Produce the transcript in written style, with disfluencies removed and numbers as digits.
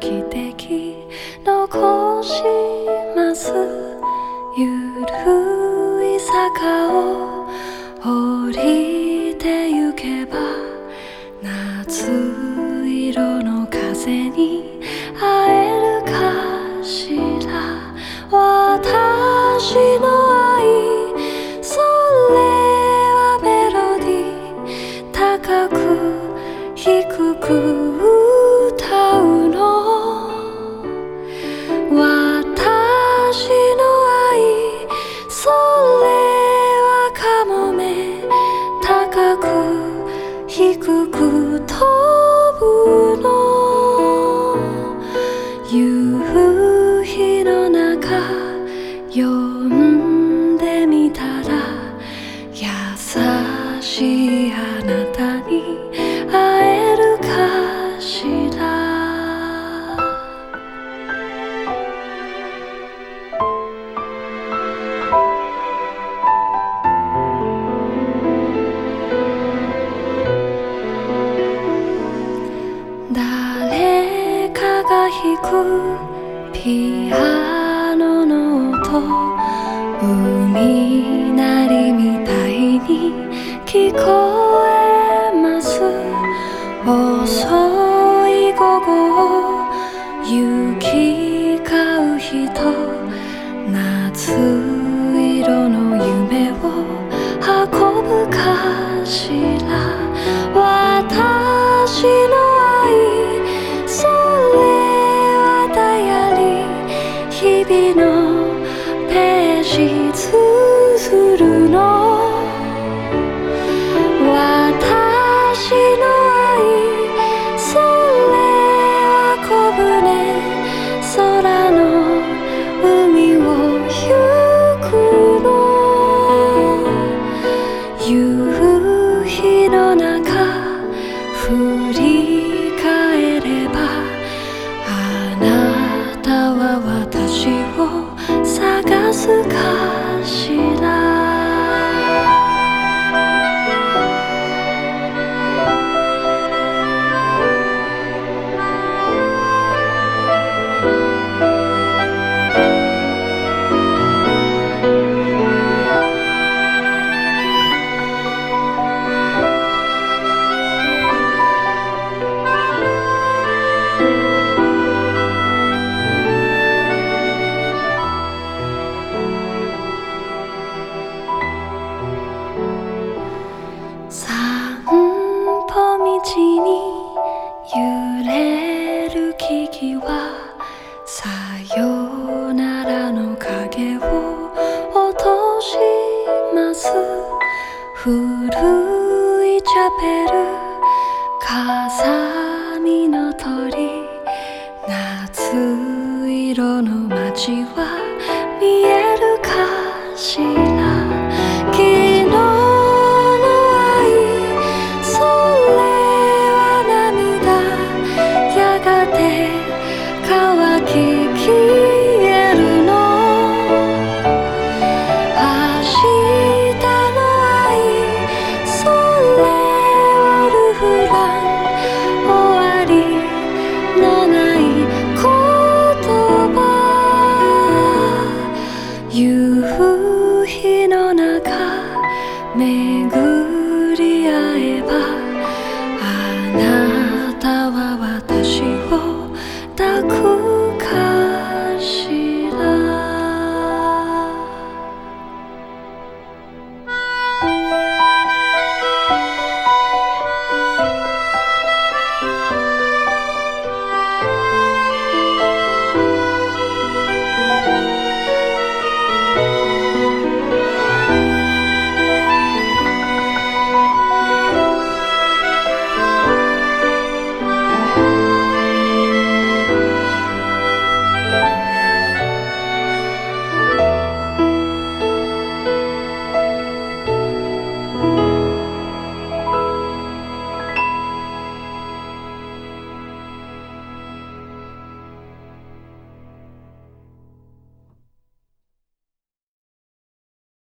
汽笛残します。ゆるい坂を降りてゆけば夏色の風に会えるかしら。私の愛、それはメロディー、高く低く歌うの。私の愛、それはカモメ、高く低く飛ぶの。夕日の中呼んでみたら、優しいあなたに会えるかしら。誰かが弾くピアノの音、海鳴りみたいに聞こえます。遅い午後を行き交う人、夏色の夢を運ぶかしら。私の愛、それはダイアリー、日々のページ綴るの。私の愛、それは小舟、空の海を行くの。夕日の中振り返れば、あなたは私を探すかしら。散歩道に揺れる木々は、さよならの影を落とします。古いチャペル、風見の鳥、夏色の街は見えるかしら。昨日の愛、それは涙、やがて乾き消えるの。明日の愛、それはルフラン、終わりのない言葉。夕日の中巡り合えば、あなたは私を抱く